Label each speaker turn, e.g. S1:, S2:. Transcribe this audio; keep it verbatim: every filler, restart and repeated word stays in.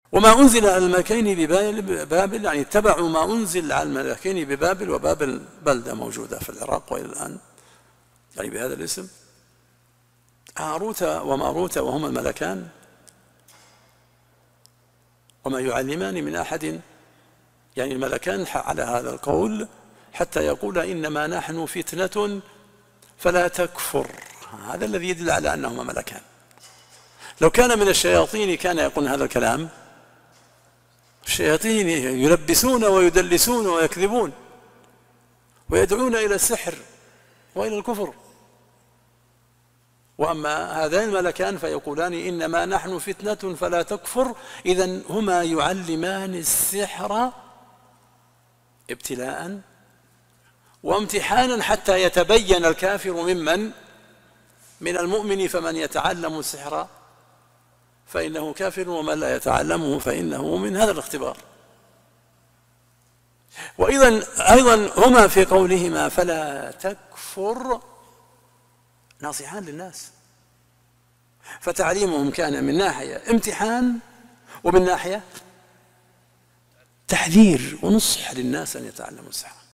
S1: وما أنزل على الملكين ببابل، يعني اتبعوا ما أنزل على الملكين ببابل، وبابل بلدة موجودة في العراق وإلى الآن يعني بهذا الاسم، هاروت وماروت وهما الملكان، وما يعلمان من أحد، يعني الملكان على هذا القول حتى يقول إنما نحن فتنة فلا تكفر، هذا الذي يدل على أنهما ملكان. لو كان من الشياطين كان يقول هذا الكلام، الشياطين يلبسون ويدلسون ويكذبون ويدعون إلى السحر وإلى الكفر، وأما هذان الملكان فيقولان إنما نحن فتنة فلا تكفر، إذن هما يعلمان السحر ابتلاء وامتحانا حتى يتبين الكافر ممن من المؤمن، فمن يتعلم السحر فإنه كافر ومن لا يتعلمه فإنه من هذا الاختبار. وأيضا أيضا هما في قولهما فلا تكفر ناصحان للناس، فتعليمهم كان من ناحية امتحان ومن ناحية تحذير ونصح للناس أن يتعلموا السحر.